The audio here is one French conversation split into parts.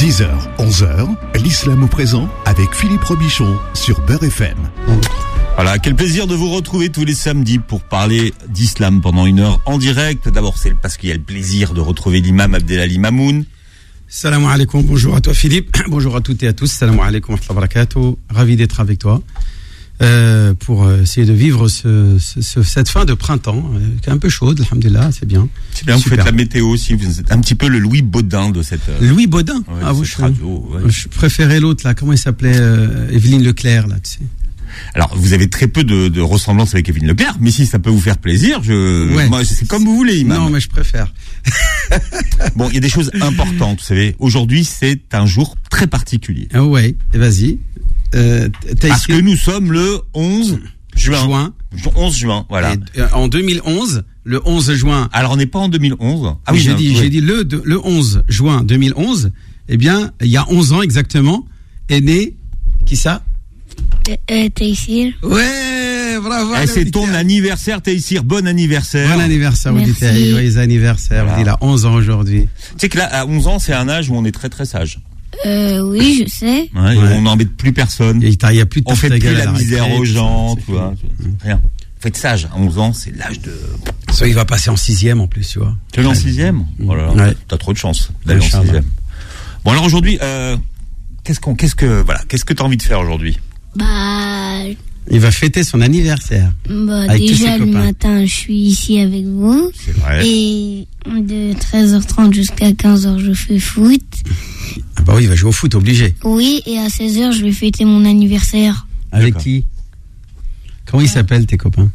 10h, 11h, l'islam au présent avec Philippe Robichon sur Beurre FM. Voilà, quel plaisir de vous retrouver tous les samedis pour parler d'islam pendant une heure en direct. D'abord, c'est parce qu'il y a le plaisir de retrouver l'imam Abdelali Mamoun. Salam alaikum, bonjour à toi Philippe, bonjour à toutes et à tous, salam alaikum wa rahmatullahi wa barakatuh, ravi d'être avec toi pour essayer de vivre cette fin de printemps, qui est un peu chaude, alhamdulillah, c'est bien. C'est bien, super. Vous faites la météo aussi, vous êtes un petit peu le Louis Baudin de cette... Louis Baudin radio, je préférais l'autre là, comment il s'appelait, Evelyne Leclerc là, tu sais. Alors, vous avez très peu de ressemblance avec Evelyne Leclerc, mais si ça peut vous faire plaisir, moi, c'est comme vous voulez, imam. Non, mais je préfère. Bon, il y a des choses importantes, vous savez. Aujourd'hui, c'est un jour très particulier. Ah ouais, vas-y. Parce que nous sommes le 11 juin. 11 juin, voilà. Et, en 2011, le 11 juin... Alors, on n'est pas en 2011. Ah oui, j'ai dit le 11 juin 2011, eh bien, il y a 11 ans exactement, est né, qui ça? Taïsir. Ouais, bravo. C'est ton anniversaire, Taïsir. Bon anniversaire. Bon anniversaire, Auditeurs. Joyeux anniversaire. Voilà. Il a 11 ans aujourd'hui. Tu sais que là, à 11 ans, c'est un âge où on est très très sage. Oui, je sais. Ouais. On n'embête plus personne. Il y a plus de on fait plus la misère aux gens, tu vois. Rien. Faut être sage. À 11 ans, c'est l'âge de... Ça, il va passer en 6e en plus, tu vois. Tu es en 6e? Oh là là, ouais. T'as trop de chance d'aller en 6e. Bon, alors aujourd'hui, qu'est-ce que t'as envie de faire aujourd'hui? Il va fêter son anniversaire. Déjà le matin, je suis ici avec vous. C'est vrai. Et de 13h30 jusqu'à 15h, je fais foot. Ah bah oui, il va jouer au foot, obligé. Oui, et à 16h, je vais fêter mon anniversaire. Avec qui? Comment ils s'appellent tes copains?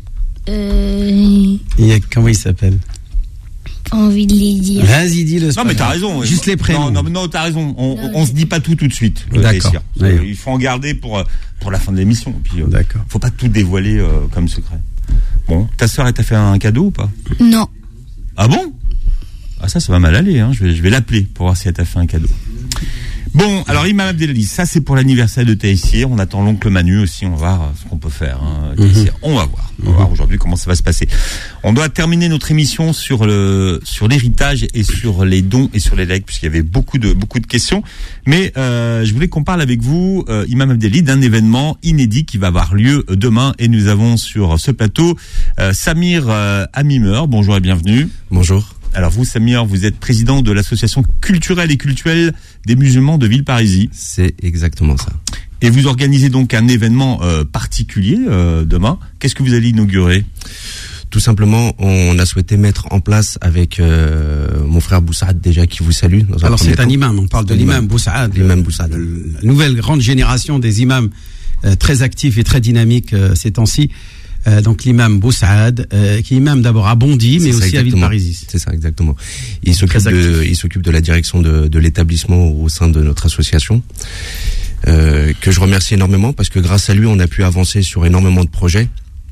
Comment ils s'appellent? Pas envie de les dire. Vas-y, dis-le. Non, mais t'as raison. Juste les prénoms. Non, t'as raison. On se dit pas tout de suite. D'accord. Il faut en garder pour la fin de l'émission. Puis, d'accord. Faut pas tout dévoiler comme secret. Bon, ta sœur, elle t'a fait un cadeau ou pas? Non. Ah bon? Ah ça va mal aller. Hein. Je vais l'appeler pour voir si elle t'a fait un cadeau. Bon, alors Imam Abdelali, ça c'est pour l'anniversaire de Taïsir. On attend l'oncle Manu aussi, on va voir ce qu'on peut faire. Hein, Taïsir. On va voir aujourd'hui comment ça va se passer. On doit terminer notre émission sur l'héritage et sur les dons et sur les legs, puisqu'il y avait beaucoup de questions. Mais je voulais qu'on parle avec vous, Imam Abdelali, d'un événement inédit qui va avoir lieu demain. Et nous avons sur ce plateau Samir Amimer. Bonjour et bienvenue. Bonjour. Alors vous, Samir, vous êtes président de l'association culturelle et cultuelle des musulmans de Villeparisis. C'est exactement ça. Et vous organisez donc un événement particulier demain. Qu'est-ce que vous allez inaugurer? Tout simplement, on a souhaité mettre en place avec mon frère Boussaad déjà qui vous salue. Alors c'est un imam, on parle de l'imam Boussaad. L'imam Boussaad. La nouvelle grande génération des imams très actifs et très dynamiques ces temps-ci. Donc l'imam Boussaad, qui est imam d'abord à Bondy, mais aussi à Villeparisis. C'est ça, exactement. Il s'occupe de la direction de l'établissement au sein de notre association, que je remercie énormément parce que grâce à lui, on a pu avancer sur énormément de projets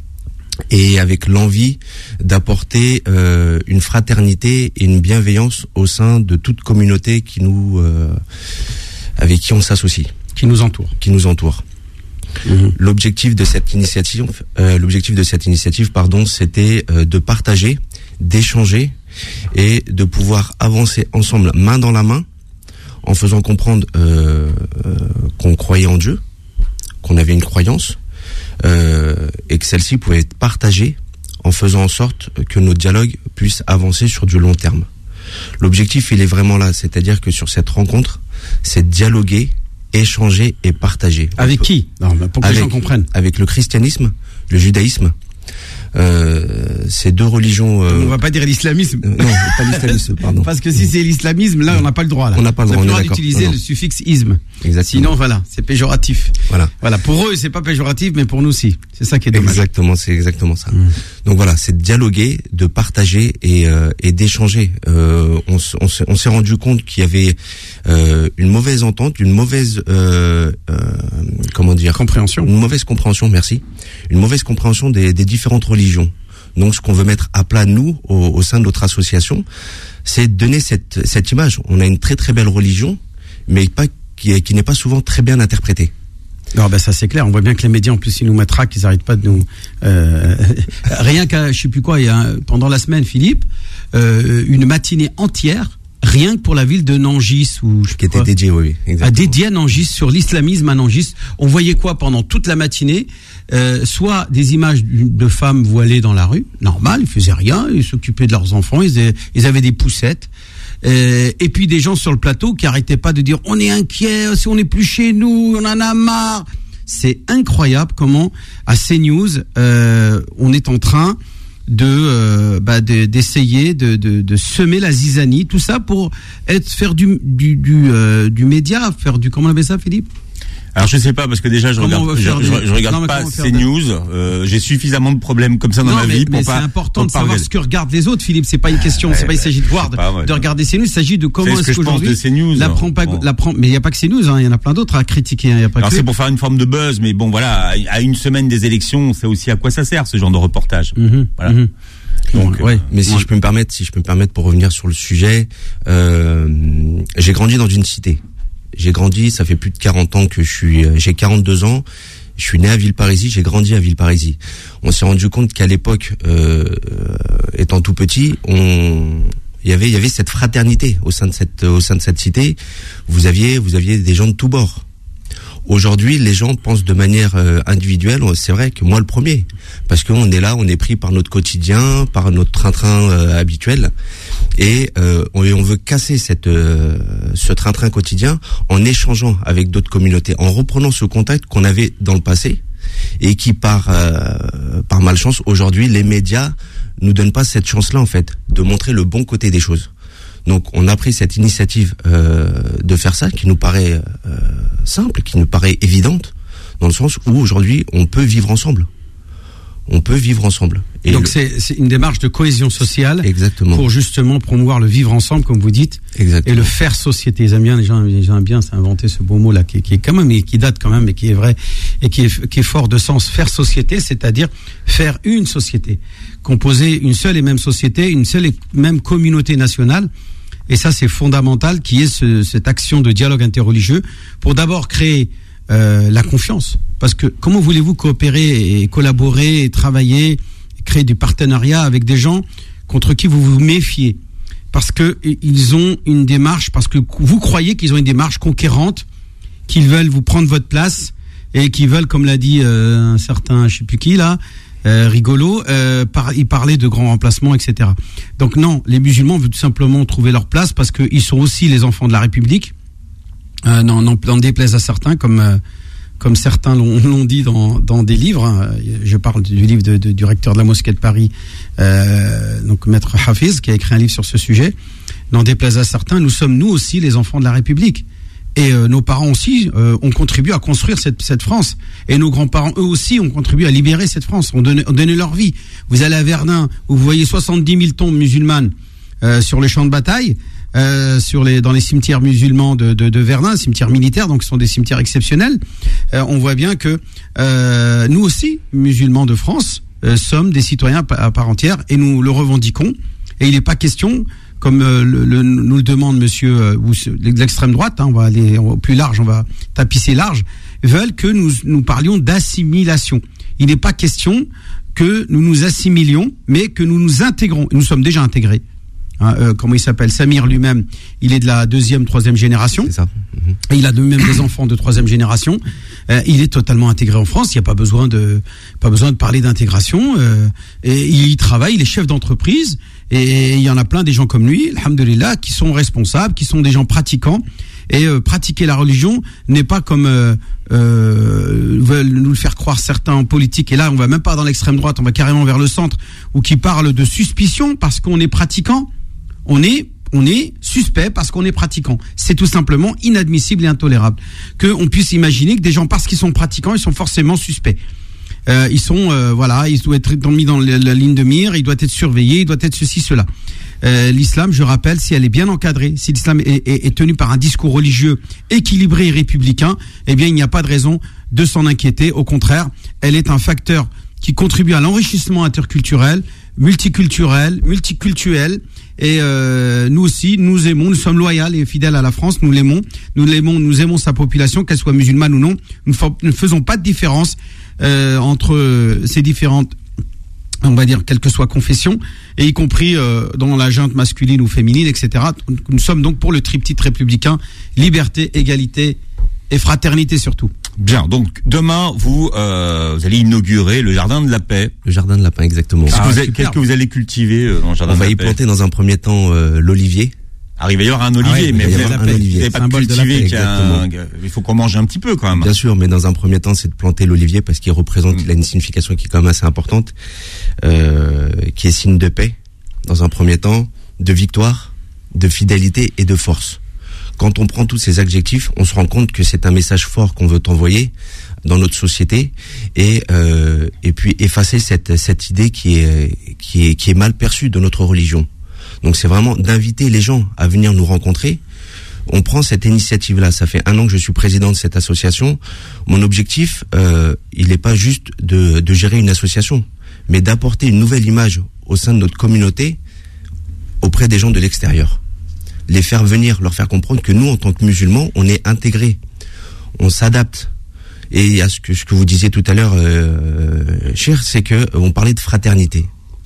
et avec l'envie d'apporter une fraternité et une bienveillance au sein de toute communauté avec qui on s'associe. Qui nous entoure. L'objectif de cette initiative, c'était de partager, d'échanger et de pouvoir avancer ensemble, main dans la main, en faisant comprendre qu'on croyait en Dieu, qu'on avait une croyance, et que celle-ci pouvait être partagée en faisant en sorte que nos dialogues puissent avancer sur du long terme. L'objectif, il est vraiment là, c'est-à-dire que sur cette rencontre, c'est dialoguer, échanger et partager. Avec qui? Non, pour que les gens comprennent. Avec le christianisme, le judaïsme. Ces deux religions. On va pas dire l'islamisme. Non, pas l'islamisme, pardon. Parce que si c'est l'islamisme, là, on n'a pas le droit. Là. On n'a pas le droit. On n'a pas le droit d'utiliser le suffixe isme. Exactement. Sinon, voilà, c'est péjoratif. Voilà. Pour eux, c'est pas péjoratif, mais pour nous, si. C'est ça qui est dommage. Exactement, c'est exactement ça. Donc voilà, c'est de dialoguer, de partager et d'échanger. On s'est rendu compte qu'il y avait une mauvaise entente, une mauvaise compréhension. Une mauvaise compréhension, merci. Une mauvaise compréhension des différentes religions. Donc ce qu'on veut mettre à plat, nous, au sein de notre association, c'est de donner cette image. On a une très très belle religion, mais qui n'est pas souvent très bien interprétée. Non, ça c'est clair. On voit bien que les médias, en plus, ils nous matraquent, ils n'arrêtent pas de nous... rien qu'à, je sais plus quoi, pendant la semaine, Philippe, une matinée entière rien que pour la ville de Nangis, qui était dédiée, oui, exactement. Dédiée à Nangis, sur l'islamisme à Nangis. On voyait quoi pendant toute la matinée? Soit des images de femmes voilées dans la rue, normal, ils faisaient rien, ils s'occupaient de leurs enfants, ils avaient des poussettes. Et puis des gens sur le plateau qui arrêtaient pas de dire on est inquiet, si on n'est plus chez nous, on en a marre. C'est incroyable comment à CNews on est en train d'essayer de semer la zizanie, tout ça pour faire du média, faire du, comment on appelle ça, Philippe? Alors je sais pas, parce que déjà je regarde pas CNews. J'ai suffisamment de problèmes comme ça dans ma vie pour pas. Mais c'est important de savoir ce que regardent les autres, Philippe. C'est pas une question. C'est pas, il s'agit de voir, de regarder CNews. Il s'agit de comment est-ce qu'aujourd'hui mais il y a pas que CNews. Il y en a plein d'autres à critiquer. Il y a pas. Alors c'est pour faire une forme de buzz, mais bon voilà, à une semaine des élections, c'est aussi à quoi ça sert ce genre de reportage. Voilà. Donc, mais si je peux me permettre pour revenir sur le sujet, j'ai grandi dans une cité. Ça fait plus de 40 ans que j'ai 42 ans, je suis né à Villeparisis, j'ai grandi à Villeparisis. On s'est rendu compte qu'à l'époque, étant tout petit, il y avait cette fraternité au sein de cette cité. Vous aviez des gens de tous bords. Aujourd'hui, les gens pensent de manière individuelle. C'est vrai que moi le premier, parce qu'on est là, on est pris par notre quotidien, par notre train-train habituel, et on veut casser ce train-train quotidien en échangeant avec d'autres communautés, en reprenant ce contact qu'on avait dans le passé et qui par malchance aujourd'hui les médias nous donnent pas cette chance-là en fait de montrer le bon côté des choses. Donc on a pris cette initiative de faire ça, qui nous paraît simple, qui nous paraît évidente, dans le sens où aujourd'hui on peut vivre ensemble. Et donc c'est une démarche de cohésion sociale. Exactement. Pour justement promouvoir le vivre ensemble, comme vous dites. Exactement. Et le faire société. Les gens aiment bien s'inventer ce beau mot là, qui est quand même, et qui date quand même, et qui est vrai, et qui est fort de sens. Faire société, c'est-à-dire faire une société. Composer une seule et même société, une seule et même communauté nationale. Et ça, c'est fondamental, qui est cette action de dialogue interreligieux, pour d'abord créer la confiance. Parce que comment voulez-vous coopérer et collaborer et travailler, et créer du partenariat avec des gens contre qui vous vous méfiez? Parce que ils ont une démarche, parce que vous croyez qu'ils ont une démarche conquérante, qu'ils veulent vous prendre votre place, et qu'ils veulent, comme l'a dit un certain, je sais plus qui là, rigolo, il parlait de grands remplacements, etc. Donc non, les musulmans veulent tout simplement trouver leur place, parce qu'ils sont aussi les enfants de la République. N'en déplaise à certains, comme certains l'ont dit dans des livres. Je parle du livre du recteur de la mosquée de Paris, donc Maître Hafiz, qui a écrit un livre sur ce sujet. N'en déplaise à certains, nous sommes nous aussi les enfants de la République. Et nos parents aussi ont contribué à construire cette France. Et nos grands-parents, eux aussi, ont contribué à libérer cette France, ont donné leur vie. Vous allez à Verdun, où vous voyez 70 000 tombes musulmanes sur les champs de bataille, dans les cimetières musulmans de Verdun, cimetières militaires, donc ce sont des cimetières exceptionnels. On voit bien que nous aussi, musulmans de France, sommes des citoyens à part entière, et nous le revendiquons. Et il n'est pas question, comme nous le demande monsieur l'extrême droite, on va aller au plus large, on va tapisser large, veulent que nous parlions d'assimilation. Il n'est pas question que nous nous assimilions, mais que nous nous intégrons. Et nous sommes déjà intégrés. Comment il s'appelle, Samir lui-même, il est de la 2e, 3e génération. C'est ça. Et il a de même des enfants de 3e génération. Il est totalement intégré en France. Il n'y a pas besoin de parler d'intégration. Et il y travaille, il est chef d'entreprise. Et il y en a plein des gens comme lui, alhamdoulilah, qui sont responsables, qui sont des gens pratiquants. Et pratiquer la religion n'est pas comme veulent nous le faire croire certains en politique. Et là, on va même pas dans l'extrême droite, on va carrément vers le centre, où qui parlent de suspicion parce qu'on est pratiquant. On est suspect parce qu'on est pratiquant. C'est tout simplement inadmissible et intolérable qu'on puisse imaginer que des gens, parce qu'ils sont pratiquants, ils sont forcément suspects. Ils doivent être mis dans la ligne de mire, ils doivent être surveillés, ils doivent être ceci, cela. L'islam, je rappelle, si elle est bien encadrée, si l'islam est tenu par un discours religieux équilibré et républicain, eh bien, il n'y a pas de raison de s'en inquiéter. Au contraire, elle est un facteur qui contribue à l'enrichissement interculturel, multiculturel. Et nous aussi, nous aimons, nous sommes loyaux et fidèles à la France, nous aimons sa population, qu'elle soit musulmane ou non. Nous ne faisons pas de différence entre ces différentes on va dire, quelle que soit confession, et y compris dans la junte masculine ou féminine, etc. Nous sommes donc pour le triptyque républicain, liberté, égalité et fraternité surtout. Bien, donc demain, vous allez inaugurer le Jardin de la Paix. Le Jardin de la Paix, exactement. Qu'est-ce que vous allez cultiver dans le Jardin de la Paix ? On va y planter dans un premier temps l'olivier. Alors, il va y avoir un olivier, mais vous n'avez pas de cultiver, il faut qu'on mange un petit peu quand même. Bien sûr, mais dans un premier temps, c'est de planter l'olivier parce qu'il représente, il a une signification qui est quand même assez importante, qui est signe de paix, dans un premier temps, de victoire, de fidélité et de force. Quand on prend tous ces adjectifs, on se rend compte que c'est un message fort qu'on veut envoyer dans notre société et puis effacer cette idée qui est mal perçue de notre religion. Donc c'est vraiment d'inviter les gens à venir nous rencontrer. On prend cette initiative-là. Ça fait 1 an que je suis président de cette association. Mon objectif, il n'est pas juste de gérer une association, mais d'apporter une nouvelle image au sein de notre communauté auprès des gens de l'extérieur. Les faire venir, leur faire comprendre que nous, en tant que musulmans, on est intégrés. On s'adapte. Et à ce que vous disiez tout à l'heure, cher, c'est que on parlait de fraternité.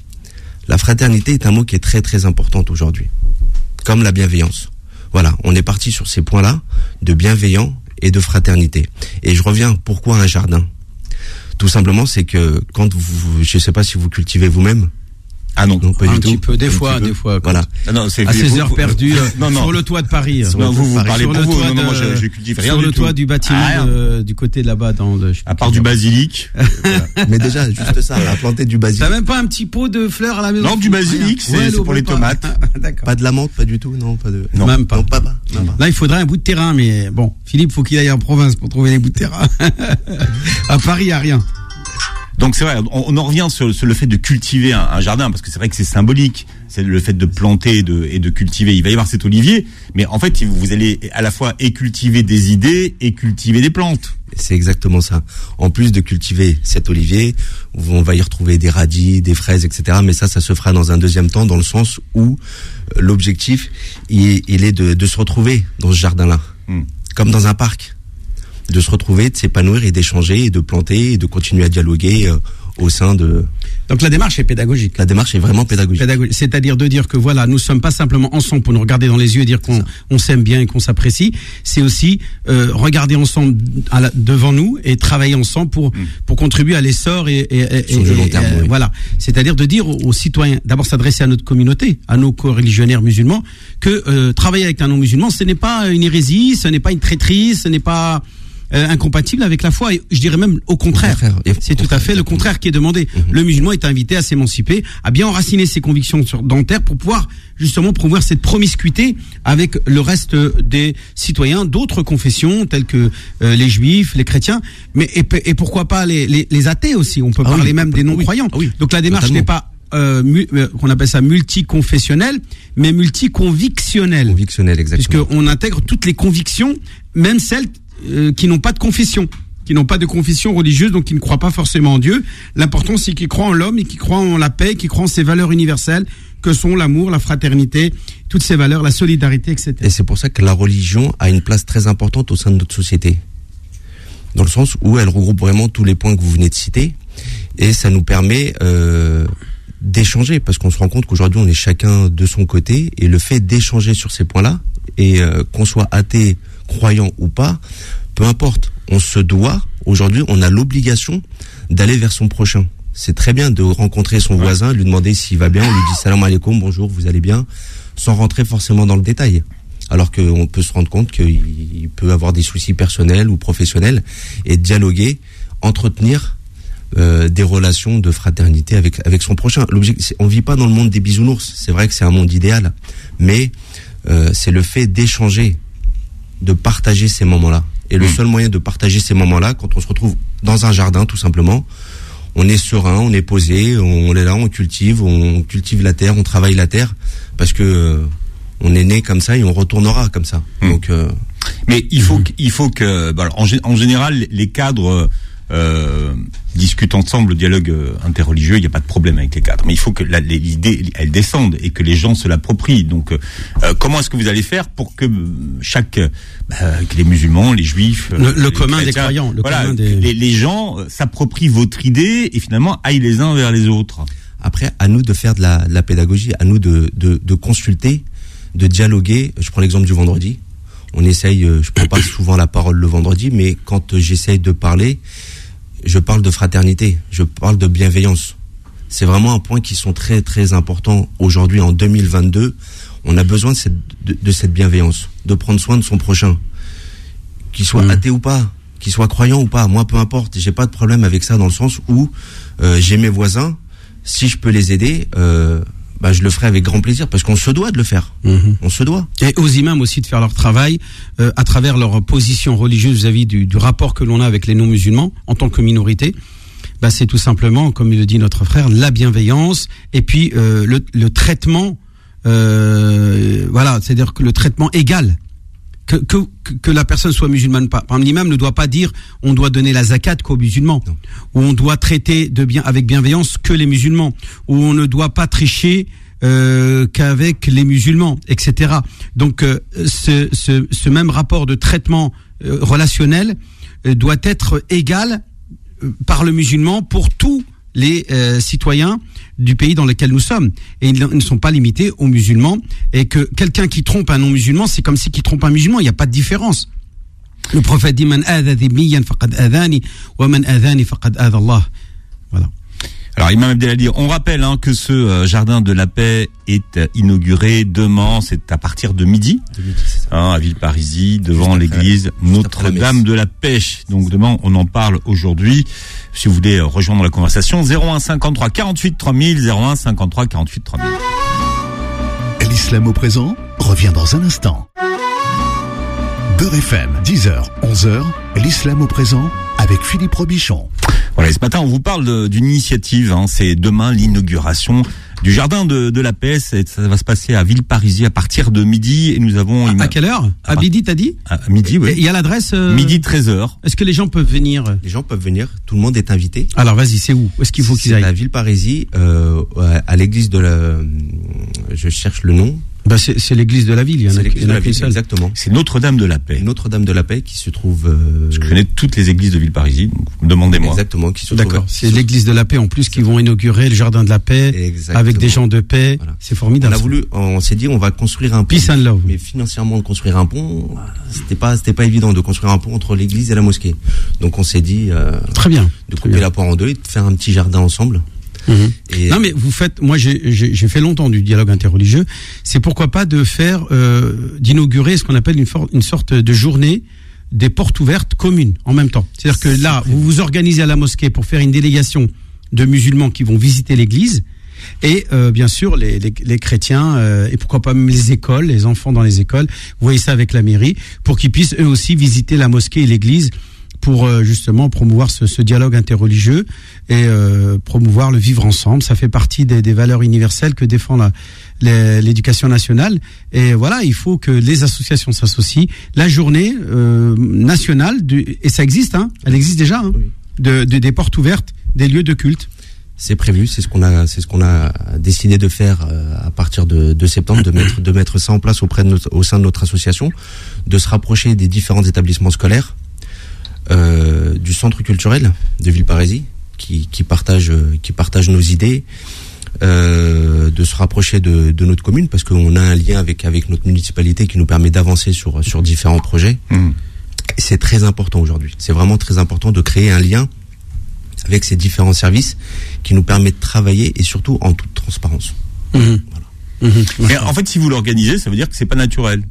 La fraternité est un mot qui est très très important aujourd'hui, comme la bienveillance. Voilà, on est parti sur ces points-là, de bienveillant et de fraternité. Et je reviens, pourquoi un jardin ? Tout simplement, c'est que quand je ne sais pas si vous cultivez vous-même. Ah non, pas du tout. Un petit peu, des fois. Voilà. À ces heures perdues, sur le toit de Paris. Vous parlez pour vous. Non, moi, je cultive rien du tout. Sur le toit du bâtiment, du côté de là-bas, à part du basilic. Mais déjà, juste ça, à planter du basilic. T'as même pas un petit pot de fleurs à la maison? Non, du basilic, c'est pour les tomates. D'accord. Pas de la menthe, pas du tout, non, pas de. Non, même pas. Non, pas. Là, il faudrait un bout de terrain, mais bon, Philippe, faut qu'il aille en province pour trouver les bouts de terrain. À Paris, il y a rien. Donc c'est vrai, on en revient sur le fait de cultiver un jardin, parce que c'est vrai que c'est symbolique, c'est le fait de planter et de cultiver. Il va y avoir cet olivier, mais en fait vous allez à la fois cultiver des idées et cultiver des plantes. C'est exactement ça. En plus de cultiver cet olivier, on va y retrouver des radis, des fraises, etc. Mais ça se fera dans un deuxième temps, dans le sens où l'objectif, il est de se retrouver dans ce jardin-là, comme dans un parc. De se retrouver, de s'épanouir et d'échanger et de planter et de continuer à dialoguer au sein de... Donc la démarche est pédagogique. La démarche est vraiment pédagogique. C'est-à-dire de dire que voilà, nous sommes pas simplement ensemble pour nous regarder dans les yeux et dire qu'on s'aime bien et qu'on s'apprécie. C'est aussi regarder ensemble devant nous et travailler ensemble pour contribuer à l'essor et long terme, oui. Voilà. C'est-à-dire de dire aux citoyens, d'abord s'adresser à notre communauté, à nos co-religionnaires musulmans, que travailler avec un non-musulman, ce n'est pas une hérésie, ce n'est pas une traîtrise, ce n'est pas incompatible avec la foi, et je dirais même au contraire. C'est tout à fait le contraire qui est demandé. Le musulman est invité à s'émanciper, à bien enraciner ses convictions dans terre pour pouvoir justement promouvoir cette promiscuité avec le reste des citoyens d'autres confessions telles que les juifs, les chrétiens, mais et pourquoi pas les athées aussi. On peut parler même des non-croyants. Donc la démarche n'est pas qu'on appelle ça multiconfessionnel, mais multiconvictionnel. Convictionnel, exactement. Puisqu'on intègre toutes les convictions, même celles qui n'ont pas de confession, qui n'ont pas de confession religieuse, donc qui ne croient pas forcément en Dieu. L'important, c'est qu'ils croient en l'homme et qu'ils croient en la paix, qu'ils croient en ces valeurs universelles que sont l'amour, la fraternité, toutes ces valeurs, la solidarité, etc. Et c'est pour ça que la religion a une place très importante au sein de notre société, dans le sens où elle regroupe vraiment tous les points que vous venez de citer, et ça nous permet d'échanger, parce qu'on se rend compte qu'aujourd'hui on est chacun de son côté, et le fait d'échanger sur ces points-là, et qu'on soit athée, croyant ou pas, peu importe, on se doit, aujourd'hui on a l'obligation d'aller vers son prochain. C'est très bien de rencontrer son voisin, lui demander s'il va bien, on lui dit salam alaikum, bonjour, vous allez bien, sans rentrer forcément dans le détail. Alors qu'on peut se rendre compte qu'il peut avoir des soucis personnels ou professionnels, et dialoguer, entretenir des relations de fraternité avec son prochain. L'objectif, on vit pas dans le monde des bisounours, c'est vrai que c'est un monde idéal, mais c'est le fait d'échanger, de partager ces moments-là. Et le seul moyen de partager ces moments-là, quand on se retrouve dans un jardin, tout simplement, on est serein, on est posé, on est là, on cultive la terre, on travaille la terre, parce que on est né comme ça et on retournera comme ça. Donc, mais il faut que, en général, les cadres discutent ensemble, le dialogue interreligieux, il n'y a pas de problème avec les cadres. Mais il faut que l'idée, elle descende et que les gens se l'approprient. Donc, comment est-ce que vous allez faire pour que que les musulmans, les juifs, le commun des croyants, les gens s'approprient votre idée et finalement aillent les uns vers les autres? Après, à nous de faire de la pédagogie, à nous de consulter, de dialoguer. Je prends l'exemple du vendredi. On essaye, je prends pas souvent la parole le vendredi, mais quand j'essaye de parler, je parle de fraternité, je parle de bienveillance. C'est vraiment un point qui sont très très importants aujourd'hui en 2022. On a besoin de cette bienveillance, de prendre soin de son prochain, qu'il soit athée ou pas, qu'il soit croyant ou pas. Moi, peu importe, j'ai pas de problème avec ça dans le sens où j'ai mes voisins. Si je peux les aider, je le ferai avec grand plaisir parce qu'on se doit de le faire. On se doit. Et aux imams aussi de faire leur travail à travers leur position religieuse vis-à-vis du rapport que l'on a avec les non-musulmans en tant que minorité. C'est tout simplement, comme le dit notre frère, la bienveillance et puis le traitement, c'est-à-dire que le traitement égal. Que la personne soit musulmane pas. Par exemple, l'imam ne doit pas dire on doit donner la zakat qu'aux musulmans, ou on doit traiter avec bienveillance que les musulmans, ou on ne doit pas tricher qu'avec les musulmans, etc. Donc ce même rapport de traitement relationnel doit être égal par le musulman pour tous les citoyens du pays dans lequel nous sommes, et ils ne sont pas limités aux musulmans, et que quelqu'un qui trompe un non-musulman, c'est comme si qui trompe un musulman, il n'y a pas de différence. Le prophète dit man adha dhimmiyan faqad adhani wa man adhani faqad adha Allah. Voilà. Alors Imam Abdelali, on rappelle que ce jardin de la paix est inauguré demain, c'est à partir de midi, à Villeparisis, devant l'église Notre-Dame de la Pêche. Donc demain, on en parle aujourd'hui. Si vous voulez rejoindre la conversation, 01 53 48 3000, 01 53 48 3000. L'islam au présent revient dans un instant. Beurre FM, 10h, 11h, l'islam au présent avec Philippe Robichon. Voilà, et ce matin, on vous parle d'une initiative. C'est demain l'inauguration du jardin de la paix. Ça va se passer à Villeparisis à partir de midi. Et nous avons... À quelle heure ? À midi, t'as dit ? À midi, oui. Il y a l'adresse midi 13h. Est-ce que les gens peuvent venir ? Les gens peuvent venir. Tout le monde est invité. Alors, vas-y, c'est où ? Où est-ce qu'il faut qu'ils aillent ? C'est à Villeparisis, à l'église de la... Je cherche le nom. C'est l'église de la ville, il y en a qu'une seule. Exactement. C'est Notre-Dame de la Paix. Notre-Dame de la Paix qui se trouve... Je connais toutes les églises de Villeparisis, donc demandez-moi. Exactement, qui se D'accord, trouve... c'est l'église de la Paix en plus qui vont inaugurer le jardin de la paix. Exactement. Avec des gens de paix. Voilà. C'est formidable. On s'est dit on va construire un pont. Peace and love. Mais financièrement, de construire un pont, c'était pas évident de construire un pont entre l'église et la mosquée. Donc on s'est dit... Très bien. De couper la poire en deux et de faire un petit jardin ensemble. Et non mais vous faites, moi j'ai fait longtemps du dialogue interreligieux, c'est pourquoi pas de faire d'inaugurer ce qu'on appelle une sorte de journée des portes ouvertes communes en même temps. C'est-à-dire que là vous vous organisez à la mosquée pour faire une délégation de musulmans qui vont visiter l'église, et bien sûr les chrétiens et pourquoi pas même les écoles, les enfants dans les écoles, vous voyez ça avec la mairie, pour qu'ils puissent eux aussi visiter la mosquée et l'église, pour justement promouvoir ce dialogue interreligieux et promouvoir le vivre ensemble. Ça fait partie des valeurs universelles que défend l'éducation nationale. Et voilà, il faut que les associations s'associent. La journée nationale, et ça existe, elle existe déjà, des portes ouvertes, des lieux de culte. C'est prévu, c'est ce qu'on a décidé de faire à partir de septembre, de mettre ça en place au sein de notre association, de se rapprocher des différents établissements scolaires, du centre culturel de Villeparisis qui partage nos idées, de se rapprocher de notre commune parce qu'on a un lien avec notre municipalité qui nous permet d'avancer sur différents projets. C'est très important aujourd'hui. C'est vraiment très important de créer un lien avec ces différents services qui nous permet de travailler et surtout en toute transparence. Voilà. Et en fait, si vous l'organisez, ça veut dire que c'est pas naturel.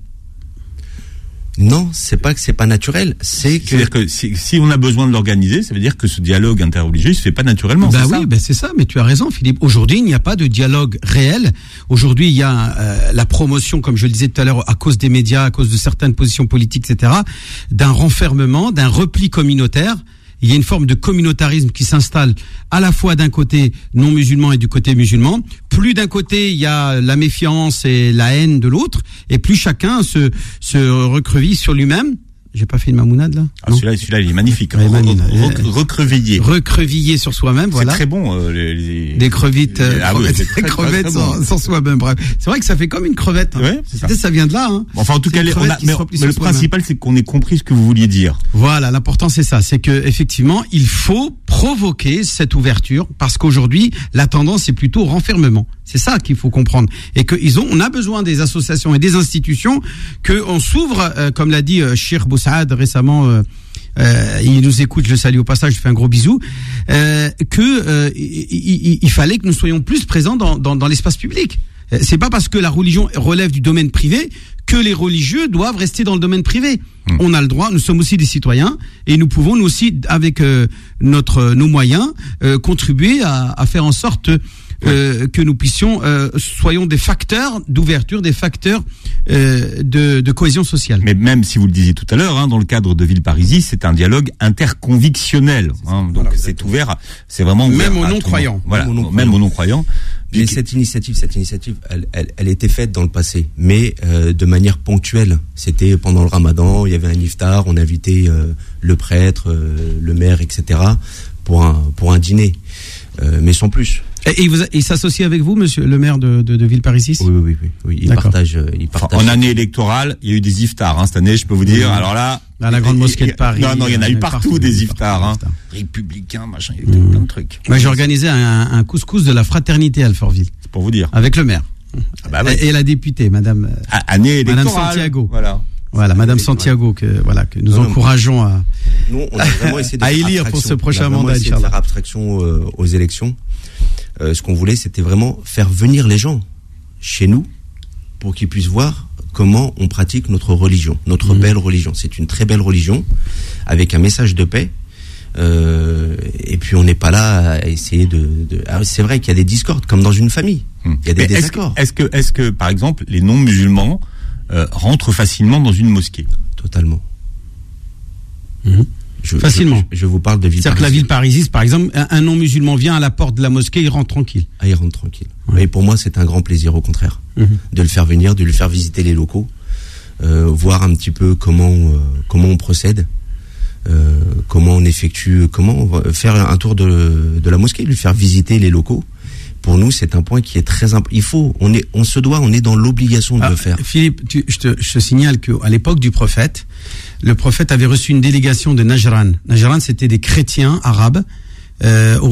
Non, c'est pas que c'est pas naturel, c'est-à-dire que si on a besoin de l'organiser, ça veut dire que ce dialogue interreligieux il se fait pas naturellement. C'est ça, mais tu as raison Philippe. Aujourd'hui, il n'y a pas de dialogue réel. Aujourd'hui, il y a la promotion, comme je le disais tout à l'heure, à cause des médias, à cause de certaines positions politiques, etc., d'un renfermement, d'un repli communautaire. Il y a une forme de communautarisme qui s'installe à la fois d'un côté non musulman et du côté musulman. Plus d'un côté, il y a la méfiance et la haine de l'autre, et plus chacun se recreville sur lui-même, J'ai pas fait une mamounade là. Ah, celui-là, il est magnifique. Ouais, Recrevillé. Recrevillé sur soi-même, voilà. C'est très bon. Des crevettes. Des crevettes bon. sans soi-même. Bref, c'est vrai que ça fait comme une crevette. Hein. Ouais, c'est ça vient de là. Hein. Enfin, en tout cas, mais le principal, c'est qu'on ait compris ce que vous vouliez dire. Voilà, l'important c'est ça, c'est que effectivement, il faut provoquer cette ouverture parce qu'aujourd'hui, la tendance est plutôt au renfermement. C'est ça qu'il faut comprendre et on a besoin des associations et des institutions que on s'ouvre, comme l'a dit Cheikh Boussaad récemment. Il nous écoute, je le salue au passage, je fais un gros bisou. Il fallait que nous soyons plus présents dans l'espace public. C'est pas parce que la religion relève du domaine privé que les religieux doivent rester dans le domaine privé. On a le droit, nous sommes aussi des citoyens et nous pouvons nous aussi, avec nos moyens, contribuer à faire en sorte que nous puissions soyons des facteurs d'ouverture, des facteurs de cohésion sociale. Mais même si vous le disiez tout à l'heure, dans le cadre de Villeparisis, c'est un dialogue interconvictionnel. Donc c'est ouvert, c'est vraiment ouvert même aux non-croyants. Voilà, même aux non-croyants. Mais cette initiative, elle était faite dans le passé, mais de manière ponctuelle. C'était pendant le Ramadan, il y avait un iftar, on invitait le prêtre, le maire, etc. pour un dîner, mais sans plus. Et il s'associe avec vous, monsieur le maire de Villeparisis ? Oui. Il partage. En année électorale, il y a eu des iftars cette année, je peux vous dire. Alors là, à la grande mosquée de Paris. Non, il y en a eu partout des iftars. Républicains, machin, il y a eu plein de trucs. Moi, j'ai organisé un couscous de la fraternité à Alfortville. C'est pour vous dire. Avec le maire. Ouais. Et la députée, madame. Année électorale. Madame Santiago. Voilà, madame Santiago que nous encourageons à. Nous, on a vraiment essayé de à élire pour ce prochain mandat. De faire abstraction aux élections. Ce qu'on voulait, c'était vraiment faire venir les gens chez nous pour qu'ils puissent voir comment on pratique notre religion, notre belle religion. C'est une très belle religion avec un message de paix. Et puis on n'est pas là à essayer Alors, c'est vrai qu'il y a des discordes comme dans une famille. Il y a des désaccords. Est-ce que par exemple les non-musulmans rentrent facilement dans une mosquée ? Totalement. Facilement. Je vous parle de Villeparisis. C'est-à-dire que la Villeparisis, par exemple, un non-musulman vient à la porte de la mosquée, il rentre tranquille. Il rentre tranquille. Ouais. Et pour moi, c'est un grand plaisir, au contraire, de le faire venir, de lui faire visiter les locaux, voir un petit peu comment on procède, comment on effectue, faire un tour de la mosquée, lui faire visiter les locaux. Pour nous, c'est un point qui est très important. On est dans l'obligation de le faire. Philippe, je te signale qu'à l'époque du prophète, le prophète avait reçu une délégation de Najran. Najran, c'était des chrétiens arabes, qui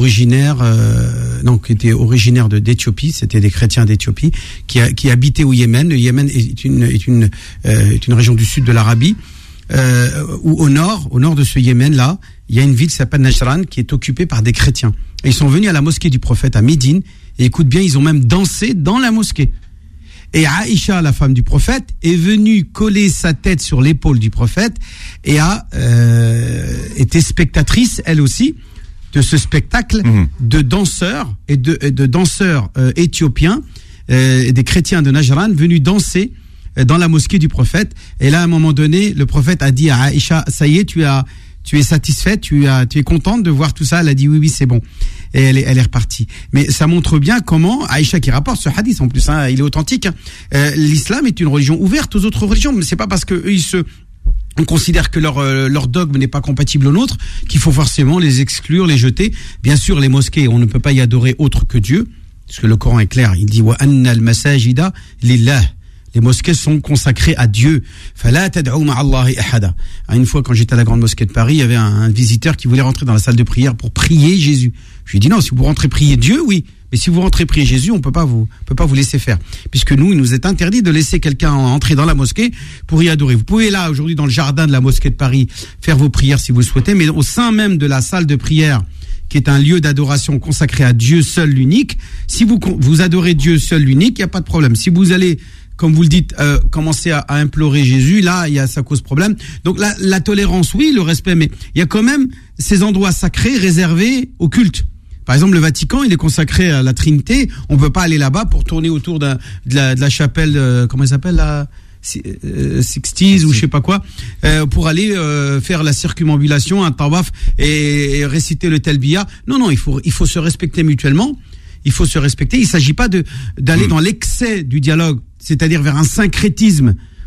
étaient originaires d'Éthiopie. C'était des chrétiens d'Éthiopie qui habitaient au Yémen. Le Yémen est une région du sud de l'Arabie. Où au nord de ce Yémen-là, il y a une ville qui s'appelle Najran qui est occupée par des chrétiens. Et ils sont venus à la mosquée du prophète à Médine. Et écoute bien, ils ont même dansé dans la mosquée. Et Aïcha, la femme du prophète, est venue coller sa tête sur l'épaule du prophète et a été spectatrice, elle aussi, de ce spectacle de danseurs et de danseurs éthiopiens, des chrétiens de Najran venus danser dans la mosquée du prophète. Et là, à un moment donné, le prophète a dit à Aïcha, ça y est, tu es satisfaite, tu es contente de voir tout ça. Elle a dit oui, c'est bon. Et elle est repartie. Mais ça montre bien comment Aïcha qui rapporte ce hadith, en plus, il est authentique. L'islam est une religion ouverte aux autres religions, mais c'est pas parce que on considère que leur dogme n'est pas compatible au nôtre qu'il faut forcément les exclure, les jeter. Bien sûr, les mosquées, on ne peut pas y adorer autre que Dieu, parce que le Coran est clair. Il dit wa anna al-masajida lillah. Les mosquées sont consacrées à Dieu. Fala tad'u ma'allahi ahada. Une fois, quand j'étais à la grande mosquée de Paris, il y avait un visiteur qui voulait rentrer dans la salle de prière pour prier Jésus. Je lui ai dit non, si vous rentrez prier Dieu, oui. Mais si vous rentrez prier Jésus, on peut pas vous laisser faire. Puisque il nous est interdit de laisser quelqu'un entrer dans la mosquée pour y adorer. Vous pouvez là, aujourd'hui, dans le jardin de la mosquée de Paris, faire vos prières si vous le souhaitez, mais au sein même de la salle de prière, qui est un lieu d'adoration consacré à Dieu seul l'unique, si vous adorez Dieu seul l'unique, il n'y a pas de problème. Si vous allez, comme vous le dites, commencer à implorer Jésus, là, ça cause problème. Donc la tolérance, oui, le respect, mais il y a quand même ces endroits sacrés réservés au culte. Par exemple, le Vatican, il est consacré à la Trinité. On peut pas aller là-bas pour tourner autour de la chapelle, comment elle s'appelle, la Sixties ou je sais pas quoi, pour aller faire la circumambulation, un tawaf et réciter le talbiya. Non, il faut se respecter mutuellement. Il faut se respecter. Il s'agit pas d'aller dans l'excès du dialogue, c'est-à-dire vers un syncrétisme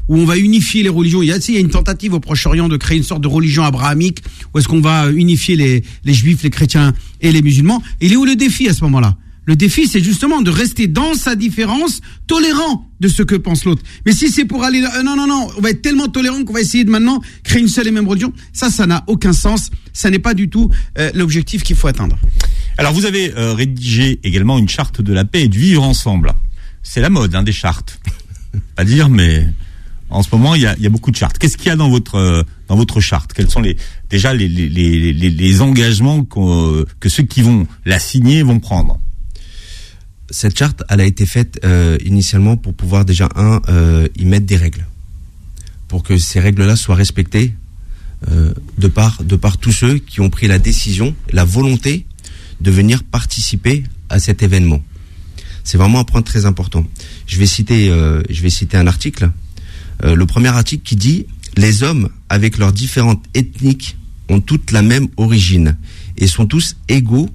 où on va unifier les religions. Il y a une tentative au Proche-Orient de créer une sorte de religion abrahamique, où est-ce qu'on va unifier les juifs, les chrétiens et les musulmans. Il est où le défi à ce moment-là? Le défi, c'est justement de rester dans sa différence, tolérant de ce que pense l'autre. Mais si c'est pour aller là, non, on va être tellement tolérant qu'on va essayer de maintenant créer une seule et même religion, ça n'a aucun sens. Ça n'est pas du tout l'objectif qu'il faut atteindre. Alors, vous avez rédigé également une charte de la paix et du vivre ensemble. C'est la mode, des chartes. Pas dire, mais en ce moment, il y a beaucoup de chartes. Qu'est-ce qu'il y a dans votre charte? Quels sont les engagements que ceux qui vont la signer vont prendre? Cette charte, elle a été faite initialement pour pouvoir déjà y mettre des règles, pour que ces règles-là soient respectées de par tous ceux qui ont pris la décision, la volonté de venir participer à cet événement. C'est vraiment un point très important. Je vais citer un article. Le premier article qui dit « Les hommes, avec leurs différentes ethniques, ont toutes la même origine et sont tous égaux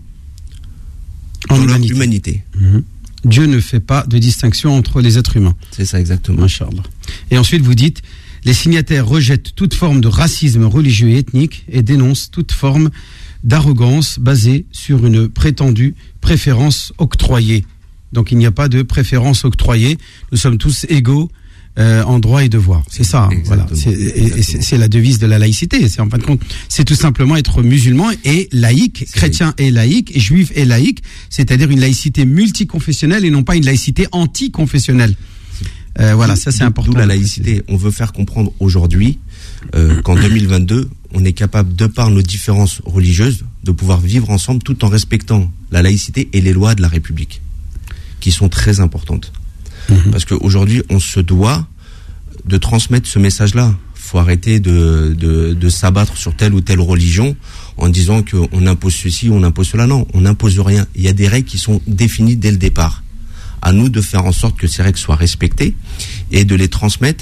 dans leur humanité. » Dieu ne fait pas de distinction entre les êtres humains. C'est ça, exactement. Masha'Allah. Et ensuite, vous dites « Les signataires rejettent toute forme de racisme religieux et ethnique et dénoncent toute forme d'arrogance basée sur une prétendue préférence octroyée. » Donc, il n'y a pas de préférence octroyée. Nous sommes tous égaux en droit et devoir. C'est ça. Voilà. C'est la devise de la laïcité. C'est en fin de compte, c'est tout simplement être musulman et laïque, chrétien et laïque, et juif et laïque, c'est-à-dire une laïcité multiconfessionnelle et non pas une laïcité anticonfessionnelle. Voilà, ça c'est important. D'où la laïcité. On veut faire comprendre aujourd'hui qu'en 2022, on est capable, de par nos différences religieuses, de pouvoir vivre ensemble tout en respectant la laïcité et les lois de la République, qui sont très importantes. Parce qu'aujourd'hui, on se doit de transmettre ce message-là. Il faut arrêter de s'abattre sur telle ou telle religion en disant qu'on impose ceci, on impose cela. Non, on n'impose rien. Il y a des règles qui sont définies dès le départ. À nous de faire en sorte que ces règles soient respectées et de les transmettre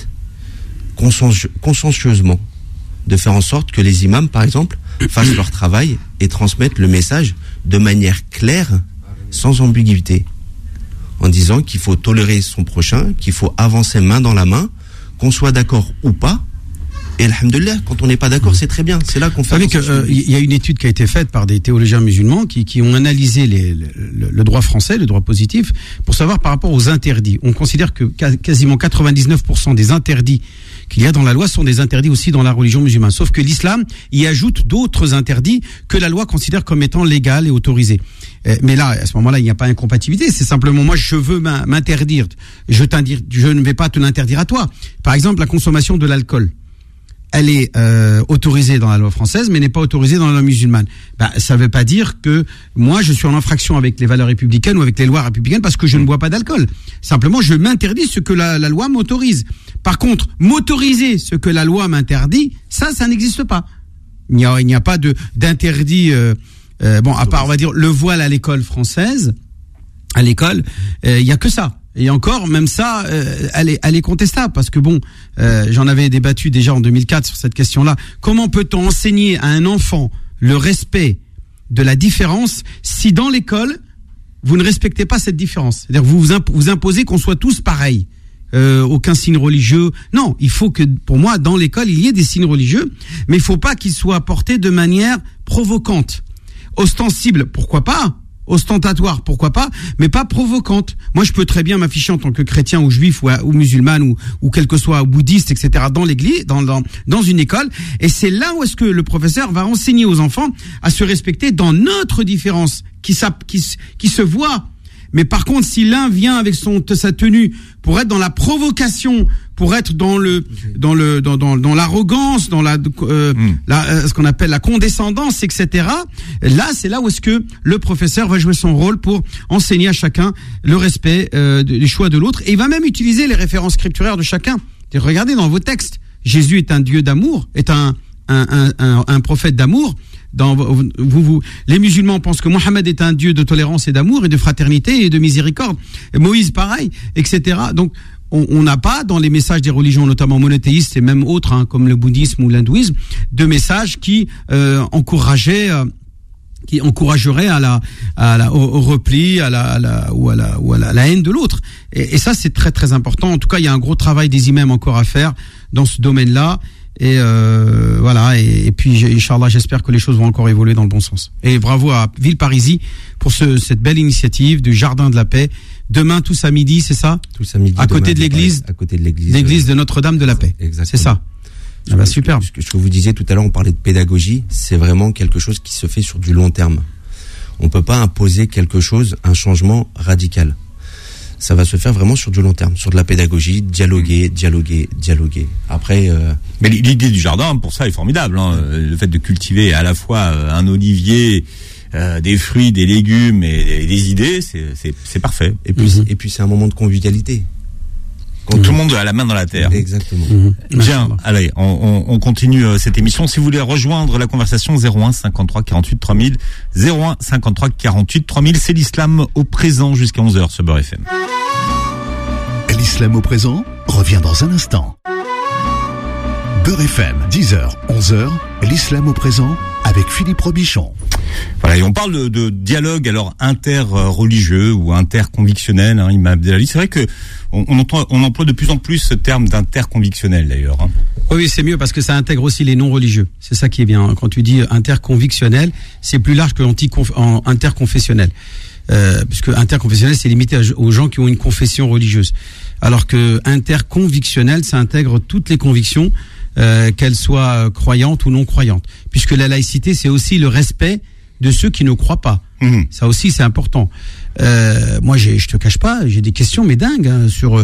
consciencieusement. De faire en sorte que les imams, par exemple, fassent leur travail et transmettent le message de manière claire, sans ambiguïté. En disant qu'il faut tolérer son prochain, qu'il faut avancer main dans la main, qu'on soit d'accord ou pas. Et alhamdoulilah, quand on n'est pas d'accord, c'est très bien. C'est là qu'on fait. Vous savez qu'il y a une étude qui a été faite par des théologiens musulmans qui ont analysé le droit français, le droit positif, pour savoir par rapport aux interdits. On considère que quasiment 99% des interdits qu'il y a dans la loi sont des interdits aussi dans la religion musulmane. Sauf que l'islam y ajoute d'autres interdits que la loi considère comme étant légaux et autorisés. Mais là, à ce moment-là, il n'y a pas incompatibilité. C'est simplement, moi, je veux m'interdire. Je ne vais pas te l'interdire à toi. Par exemple, la consommation de l'alcool. Elle est autorisée dans la loi française, mais n'est pas autorisée dans la loi musulmane. Ça ne veut pas dire que moi, je suis en infraction avec les valeurs républicaines ou avec les lois républicaines parce que je ne bois pas d'alcool. Simplement, je m'interdis ce que la loi m'autorise. Par contre, m'autoriser ce que la loi m'interdit, ça n'existe pas. Il n'y a pas d'interdit. À part, on va dire, le voile à l'école française. À l'école, il y a que ça. Et encore, même ça, elle est contestable parce que j'en avais débattu déjà en 2004 sur cette question-là. Comment peut-on enseigner à un enfant le respect de la différence si dans l'école vous ne respectez pas cette différence? C'est-à-dire vous imposez qu'on soit tous pareils, aucun signe religieux. Non, il faut que, pour moi, dans l'école, il y ait des signes religieux, mais il faut pas qu'ils soient portés de manière provocante, ostensible. Pourquoi pas? Ostentatoire, pourquoi pas, mais pas provocante. Moi, je peux très bien m'afficher en tant que chrétien ou juif ou musulmane ou quel que soit, ou bouddhiste, etc. dans l'église, dans une école. Et c'est là où est-ce que le professeur va enseigner aux enfants à se respecter dans notre différence qui se voit. Mais par contre, si l'un vient avec sa tenue pour être dans la provocation, pour être dans l'arrogance, dans ce qu'on appelle la condescendance, etc. Là, c'est là où est-ce que le professeur va jouer son rôle pour enseigner à chacun le respect des choix de l'autre. Et il va même utiliser les références scripturaires de chacun. Et regardez dans vos textes, Jésus est un Dieu d'amour, est un prophète d'amour. Les musulmans pensent que Mohammed est un Dieu de tolérance et d'amour et de fraternité et de miséricorde. Et Moïse, pareil, etc. Donc, on n'a pas dans les messages des religions, notamment monothéistes et même autres, comme le bouddhisme ou l'hindouisme, de messages qui encourageaient qui encouragerait au repli, à la haine de l'autre. Et ça, c'est très très important. En tout cas, il y a un gros travail des imams encore à faire dans ce domaine-là. Et voilà. Et puis, Inch'Allah, j'espère que les choses vont encore évoluer dans le bon sens. Et bravo à Villeparisis pour cette belle initiative du Jardin de la Paix. Demain, tous à midi, c'est ça? Tous à midi. À côté de l'église. À côté de l'église. L'église de Notre-Dame de la Paix. Exactement. C'est ça. Ah bah, super. Ce que vous disiez tout à l'heure, on parlait de pédagogie. C'est vraiment quelque chose qui se fait sur du long terme. On peut pas imposer quelque chose, un changement radical. Ça va se faire vraiment sur du long terme, sur de la pédagogie, dialoguer. Après, mais l'idée du jardin, pour ça, est formidable. Hein. Le fait de cultiver à la fois un olivier, des fruits, des légumes et des idées, c'est parfait. Et puis c'est un moment de convivialité. Quand tout le monde a la main dans la terre. Exactement. Bien, allez, on continue cette émission. Si vous voulez rejoindre la conversation, 01 53 48 3000, 01 53 48 3000, c'est l'islam au présent jusqu'à 11h sur Beurre FM. L'islam au présent revient dans un instant. Beurre FM, 10h, 11h, l'islam au présent avec Philippe Robichon. Voilà, et on parle de dialogue alors interreligieux ou interconvictionnel, hein, Imam Abdelali. C'est vrai que on emploie de plus en plus ce terme d'interconvictionnel d'ailleurs. Hein. Oui, c'est mieux parce que ça intègre aussi les non-religieux. C'est ça qui est bien. Quand tu dis interconvictionnel, c'est plus large que interconfessionnel. Puisque interconfessionnel, c'est limité aux gens qui ont une confession religieuse. Alors que interconvictionnel, ça intègre toutes les convictions, qu'elles soient croyantes ou non croyantes. Puisque la laïcité, c'est aussi le respect de ceux qui ne croient pas. Ça aussi, c'est important. Moi, je te cache pas, j'ai des questions, mais dingues, hein, sur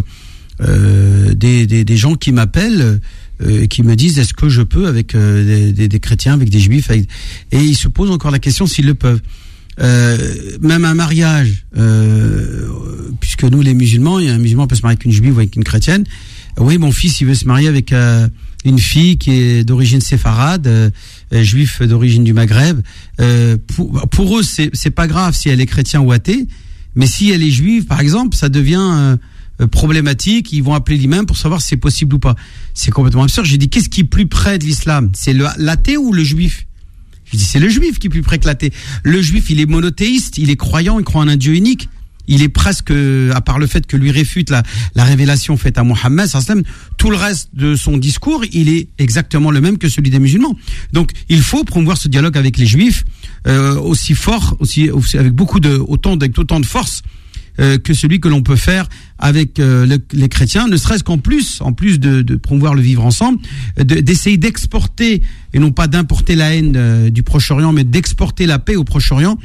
des gens qui m'appellent, qui me disent est-ce que je peux avec des chrétiens, avec des juifs, et ils se posent encore la question s'ils le peuvent. Même un mariage, puisque nous les musulmans, un musulman peut se marier avec une juive ou avec une chrétienne. Oui, mon fils il veut se marier avec une fille qui est d'origine séfarade, juif d'origine du Maghreb. Pour eux c'est pas grave si elle est chrétien ou athée, mais si elle est juive par exemple, ça devient problématique. Ils vont appeler l'imam pour savoir si c'est possible ou pas. C'est complètement absurde. J'ai dit qu'est-ce qui est plus près de l'islam, c'est l'athée ou le juif? Je dis c'est le juif qui est plus près que l'athée. Le juif, il est monothéiste, il est croyant, il croit en un Dieu unique. Il est presque, à part le fait que lui réfute la révélation faite à Mohammed, tout le reste de son discours, il est exactement le même que celui des musulmans. Donc, il faut promouvoir ce dialogue avec les juifs aussi fort, aussi avec autant de force que celui que l'on peut faire avec les chrétiens, ne serait-ce qu'en plus de promouvoir le vivre ensemble, d'essayer d'exporter et non pas d'importer la haine du Proche-Orient, mais d'exporter la paix au Proche-Orient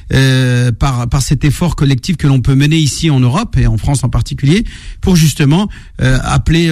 par cet effort collectif que l'on peut mener ici en Europe et en France en particulier, pour justement appeler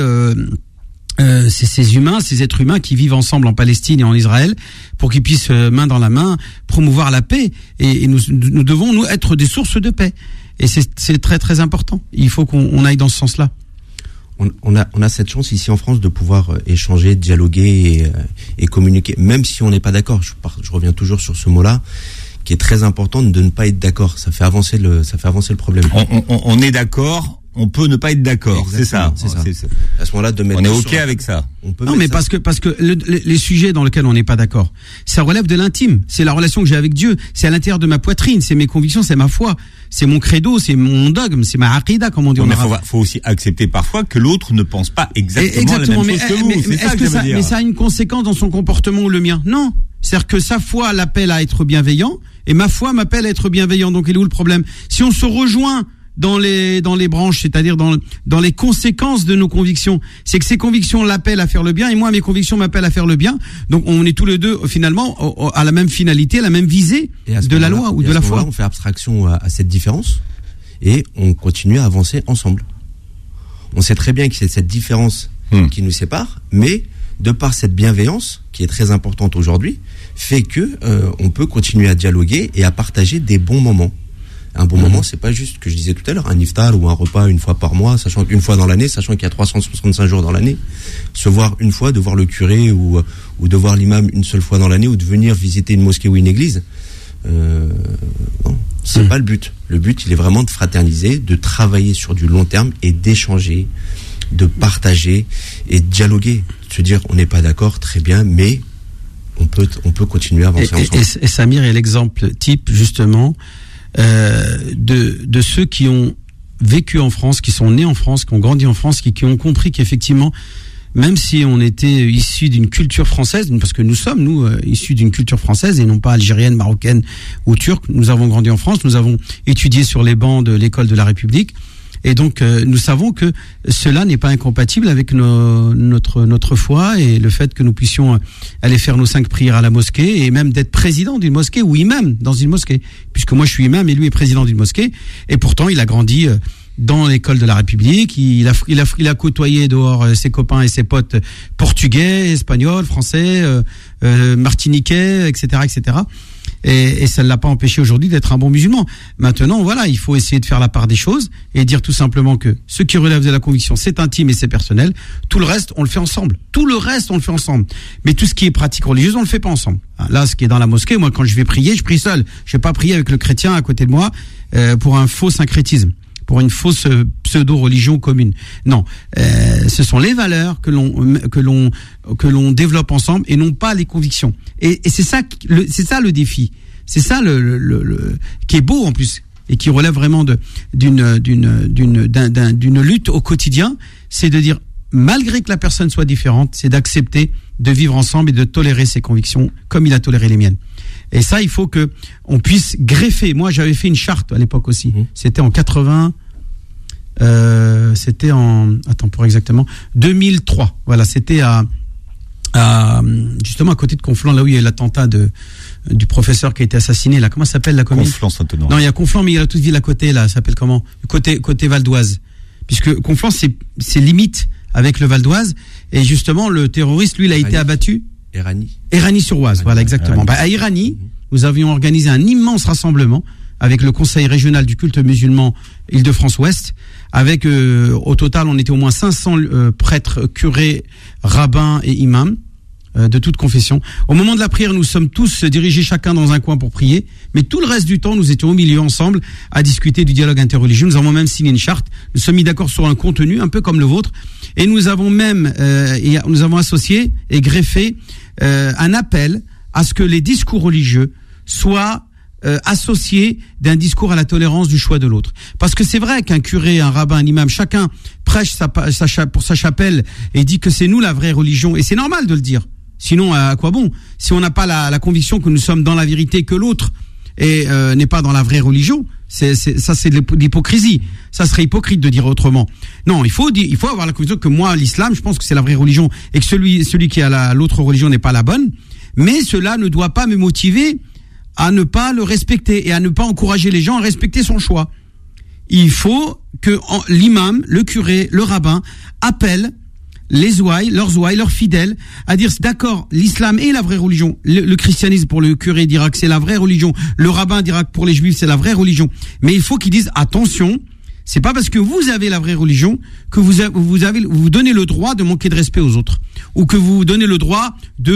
ces êtres humains qui vivent ensemble en Palestine et en Israël, pour qu'ils puissent main dans la main promouvoir la paix, et nous devons nous être des sources de paix. Et c'est très très important. Il faut qu'on aille dans ce sens-là. On a cette chance ici en France de pouvoir échanger, dialoguer et communiquer, même si on n'est pas d'accord. Je reviens toujours sur ce mot-là, qui est très important, de ne pas être d'accord. Ça fait avancer le problème. On est d'accord. On peut ne pas être d'accord, c'est ça. À ce moment-là, on est ok avec ça. Non, mais parce que les sujets dans lesquels on n'est pas d'accord, ça relève de l'intime. C'est la relation que j'ai avec Dieu. C'est à l'intérieur de ma poitrine. C'est mes convictions, c'est ma foi, c'est mon credo, c'est mon dogme, c'est ma aqida, comme on dit. Mais faut aussi accepter parfois que l'autre ne pense pas exactement la même chose que vous. C'est ça que je veux dire. Mais ça a une conséquence dans son comportement ou le mien? Non. C'est-à-dire que sa foi l'appelle à être bienveillant et ma foi m'appelle à être bienveillant. Donc il est où le problème? Si on se rejoint dans les branches, c'est-à-dire dans les conséquences de nos convictions, c'est que ces convictions l'appellent à faire le bien et moi mes convictions m'appellent à faire le bien. Donc on est tous les deux finalement à la même finalité, à la même visée de la loi ou de la foi. On fait abstraction à cette différence et on continue à avancer ensemble. On sait très bien que c'est cette différence qui nous sépare, mais de par cette bienveillance qui est très importante aujourd'hui, fait que on peut continuer à dialoguer et à partager des bons moments. Un bon moment, c'est pas juste, que je disais tout à l'heure, un iftar ou un repas une fois par mois, sachant qu'une fois dans l'année, sachant qu'il y a 365 jours dans l'année, se voir une fois, de voir le curé ou de voir l'imam une seule fois dans l'année, ou de venir visiter une mosquée ou une église, non, c'est pas le but. Le but, il est vraiment de fraterniser, de travailler sur du long terme et d'échanger, de partager et de dialoguer, de se dire on n'est pas d'accord, très bien, mais on peut continuer à avancer ensemble. Et Samir est l'exemple type justement de ceux qui ont vécu en France, qui sont nés en France, qui ont grandi en France, qui ont compris qu'effectivement, même si on était issus d'une culture française, parce que nous sommes issus d'une culture française et non pas algérienne, marocaine ou turque, nous avons grandi en France, nous avons étudié sur les bancs de l'école de la République. Et donc, nous savons que cela n'est pas incompatible avec notre foi et le fait que nous puissions aller faire nos 5 prières à la mosquée et même d'être président d'une mosquée ou imam dans une mosquée. Puisque moi, je suis imam et lui est président d'une mosquée. Et pourtant, il a grandi dans l'école de la République. Il a côtoyé dehors ses copains et ses potes portugais, espagnols, français, martiniquais, etc., etc. Et ça ne l'a pas empêché aujourd'hui d'être un bon musulman. Maintenant, voilà, il faut essayer de faire la part des choses et dire tout simplement que ce qui relève de la conviction, c'est intime et c'est personnel. Tout le reste, on le fait ensemble. Mais tout ce qui est pratique religieuse, on le fait pas ensemble. Là, ce qui est dans la mosquée, moi, quand je vais prier, je prie seul. Je vais pas prier avec le chrétien à côté de moi pour un faux syncrétisme, pour une fausse pseudo-religion commune. Non, ce sont les valeurs que l'on développe ensemble et non pas les convictions. Et c'est ça le défi. C'est ça le qui est beau en plus et qui relève vraiment d'une lutte au quotidien, c'est de dire malgré que la personne soit différente, c'est d'accepter de vivre ensemble et de tolérer ses convictions comme il a toléré les miennes. Et ça, il faut que on puisse greffer. Moi, j'avais fait une charte à l'époque aussi. C'était en 80. C'était en pour exactement 2003. Voilà, c'était justement à côté de Conflans, là où il y a eu l'attentat du professeur qui a été assassiné. Là, comment ça s'appelle la commune? Conflans-Saint-Honoré. Non, il y a Conflans, mais il y a toute ville à côté. Là, ça s'appelle comment? Côté Val d'Oise. Puisque Conflans, c'est limite avec le Val d'Oise. Et justement, le terroriste, lui, il a été abattu. Éragny-sur-Oise, voilà, exactement. À Éragny, nous avions organisé un immense rassemblement avec le Conseil régional du culte musulman Île-de-France-Ouest. Avec, au total, on était au moins 500 prêtres, curés, rabbins et imams de toute confession. Au moment de la prière, nous sommes tous dirigés chacun dans un coin pour prier, mais tout le reste du temps, nous étions au milieu ensemble à discuter du dialogue interreligieux. Nous avons même signé une charte, nous sommes mis d'accord sur un contenu un peu comme le vôtre, et nous avons même nous avons associé et greffé un appel à ce que les discours religieux soient associés d'un discours à la tolérance du choix de l'autre. Parce que c'est vrai qu'un curé, un rabbin, un imam, chacun prêche pour sa chapelle et dit que c'est nous la vraie religion, et c'est normal de le dire. Sinon, à quoi bon? Si on n'a pas la conviction que nous sommes dans la vérité, que l'autre n'est pas dans la vraie religion, c'est de l'hypocrisie. Ça serait hypocrite de dire autrement. Non, il faut avoir la conviction que moi, l'islam, je pense que c'est la vraie religion, et que celui qui a l'autre religion n'est pas la bonne. Mais cela ne doit pas me motiver à ne pas le respecter et à ne pas encourager les gens à respecter son choix. Il faut que l'imam, le curé, le rabbin appellent leurs fidèles à dire d'accord, l'islam est la vraie religion. Le christianisme, pour le curé, dira que c'est la vraie religion. Le rabbin dira que pour les juifs c'est la vraie religion. Mais il faut qu'ils disent attention, c'est pas parce que vous avez la vraie religion que vous donnez le droit de manquer de respect aux autres, ou que vous donnez le droit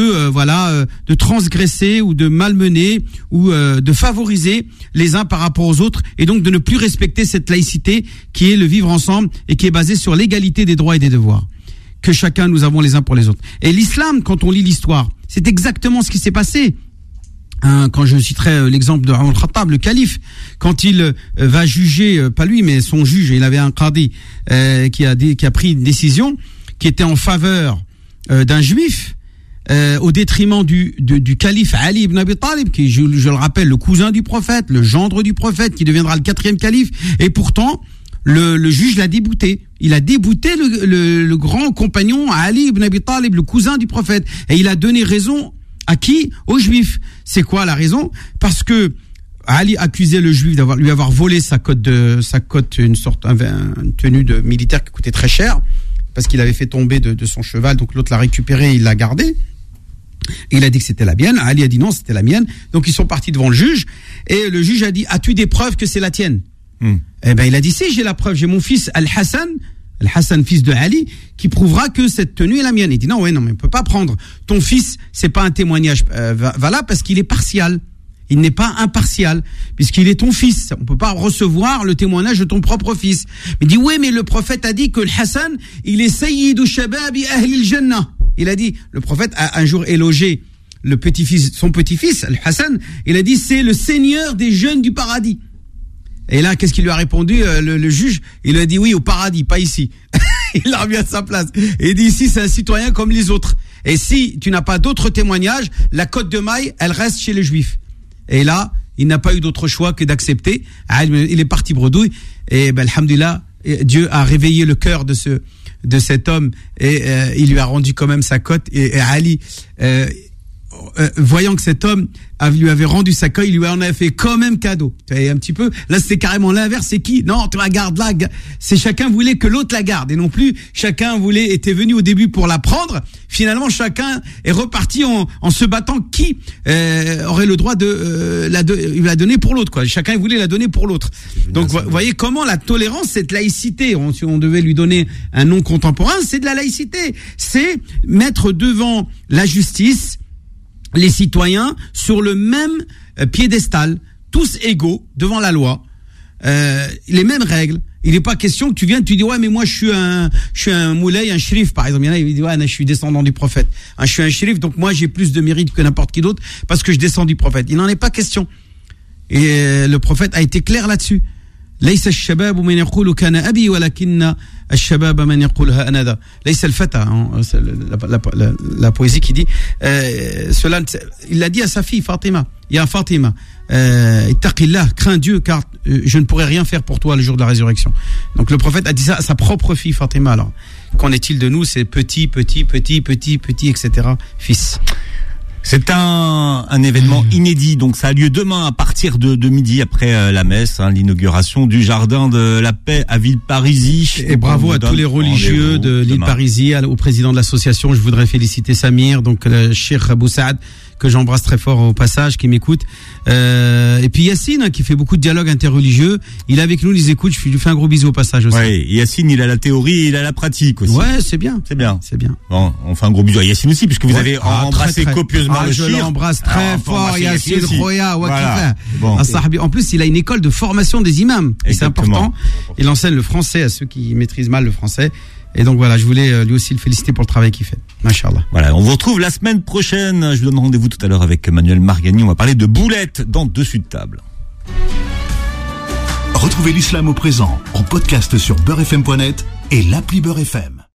de transgresser ou de malmener ou de favoriser les uns par rapport aux autres, et donc de ne plus respecter cette laïcité qui est le vivre ensemble et qui est basée sur l'égalité des droits et des devoirs que chacun nous avons les uns pour les autres. Et l'islam, quand on lit l'histoire, c'est exactement ce qui s'est passé. Quand je citerai l'exemple de Omar al-Khattab, le calife, quand il va juger, pas lui mais son juge, il avait un qadi qui a pris une décision qui était en faveur d'un juif au détriment du calife Ali ibn Abi Talib, qui je le rappelle, le cousin du prophète, le gendre du prophète, qui deviendra le 4e calife, et pourtant le juge l'a débouté. Il a débouté le grand compagnon Ali ibn Abi Talib, le cousin du prophète, et il a donné raison à qui? Aux juifs. C'est quoi la raison? Parce que Ali accusait le juif lui avoir volé sa cotte, une tenue de militaire qui coûtait très cher, parce qu'il avait fait tomber de son cheval, donc l'autre l'a récupéré, il l'a gardé. Et il a dit que c'était la mienne. Ali a dit non, c'était la mienne. Donc ils sont partis devant le juge, et le juge a dit as-tu des preuves que c'est la tienne? Eh ben il a dit si, j'ai la preuve, j'ai mon fils Al-Hassan, fils de Ali, qui prouvera que cette tenue est la mienne. Il dit non, mais on peut pas prendre ton fils, c'est pas un témoignage valable parce qu'il est partial. Il n'est pas impartial, puisqu'il est ton fils. On peut pas recevoir le témoignage de ton propre fils. Mais il dit oui, mais le prophète a dit que Al-Hassan, il est sayyidu shababi ahli al-jannah. Il a dit, le prophète a un jour élogié son petit-fils, Al-Hassan, il a dit c'est le seigneur des jeunes du paradis. Et là, qu'est-ce qu'il lui a répondu, le juge? Il lui a dit oui, au paradis, pas ici. Il l'a remis à sa place. Et il dit ici, c'est un citoyen comme les autres. Et si tu n'as pas d'autres témoignages, la cote de maille, elle reste chez les juifs. Et là, il n'a pas eu d'autre choix que d'accepter. Il est parti bredouille. Et alhamdulillah, Dieu a réveillé le cœur de cet homme et il lui a rendu quand même sa cote. Et Ali, voyant que cet homme lui avait rendu sa cote, il lui en avait fait quand même cadeau. Tu vois, un petit peu. Là, c'était carrément l'inverse. C'est qui? Non, tu la gardes là. C'est chacun voulait que l'autre la garde et non plus chacun était venu au début pour la prendre. Finalement, chacun est reparti en se battant qui aurait le droit de la donner pour l'autre, quoi. Chacun voulait la donner pour l'autre. Donc, vous voyez comment la tolérance, cette laïcité. Si on devait lui donner un nom contemporain, c'est de la laïcité. C'est mettre devant la justice les citoyens sur le même piédestal, tous égaux devant la loi, les mêmes règles. Il n'est pas question que tu viennes, tu dis ouais mais moi je suis un moulay, un shérif par exemple. Il y en a, il dit ouais je suis descendant du prophète. Je suis un shérif donc moi j'ai plus de mérite que n'importe qui d'autre parce que je descends du prophète. Il n'en est pas question. Et le prophète a été clair là-dessus. ليس الشباب من يقول كان أبي ولكن الشباب من يقولها أنا ذا ليس الفتى. La poésie qui dit cela, il l'a dit à sa fille Fatima. Ya Fatima, ittaqillah, crains Dieu car je ne pourrai rien faire pour toi le jour de la résurrection. Donc le prophète a dit ça à sa propre fille Fatima. Alors qu'en est-il de nous, ces petits, etc. fils? C'est un événement inédit, donc ça a lieu demain à partir de midi après la messe, l'inauguration du jardin de la paix à Villeparisis. Et bravo à tous les religieux de l'île Parisis, au président de l'association. Je voudrais féliciter Samir, donc le Cheikh Abou Saad, que j'embrasse très fort au passage, qui m'écoute. Et puis Yacine, qui fait beaucoup de dialogue interreligieux. Il est avec nous, il les écoute. Je lui fais un gros bisou au passage aussi. Ouais, Yacine, il a la théorie, il a la pratique aussi. Ouais, c'est bien. C'est bien. C'est bien. Bon, on fait un gros bisou à Yacine aussi, puisque vous avez embrassé copieusement le je shir. l'embrasse très fort, Yacine Roya, voilà. Bon. En plus, il a une école de formation des imams. Et c'est important. Il enseigne le français à ceux qui maîtrisent mal le français. Et donc voilà, je voulais lui aussi le féliciter pour le travail qu'il fait. Machallah. Voilà, on vous retrouve la semaine prochaine. Je vous donne rendez-vous tout à l'heure avec Manuel Margani. On va parler de boulettes dans Dessus de table. Retrouvez l'islam au présent en podcast sur beurrefm.net et l'appli Beurre FM.